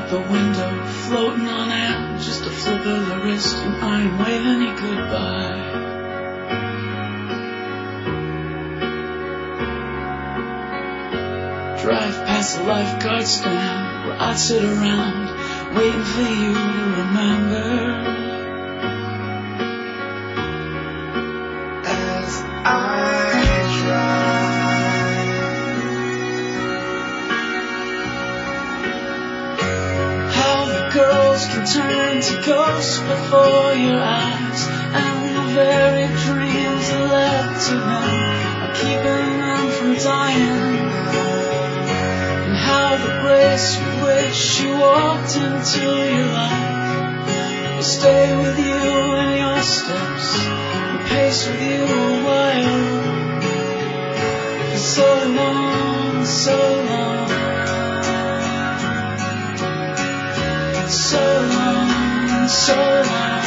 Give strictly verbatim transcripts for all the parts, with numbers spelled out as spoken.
out the window, floating on air, just a flip of the wrist, and I am waving you goodbye. Drive past the lifeguard stand, where I'd sit around, waiting for you to remember. As I drive, how the girls can turn to ghosts before your eyes, and the very dreams that led to them are keeping them from dying. How the grace with which you walked into your life will stay with you in your steps and pace with you a while. For so long, so long, so long, so long.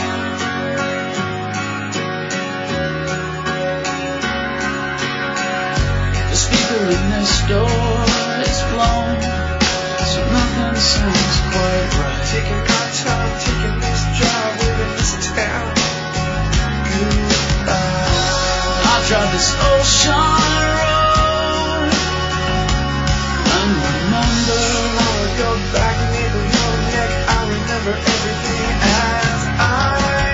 The speaker in this door is blown, so nothing sounds quite right. taking my time, taking this drive, leaving this town. Goodbye. I drive this ocean road and remember. I go back near the your neck, I remember everything as I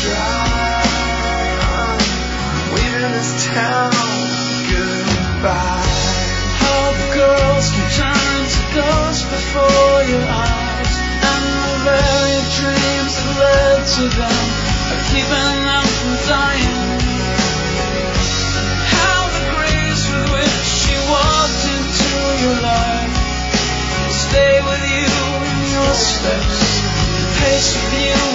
drive, leaving this town. Goodbye. How the girls can turn to ghosts before your eyes, and the very dreams that led to them are keeping them from dying. How the grace with which you walked into your life will stay with you in your steps, pace with you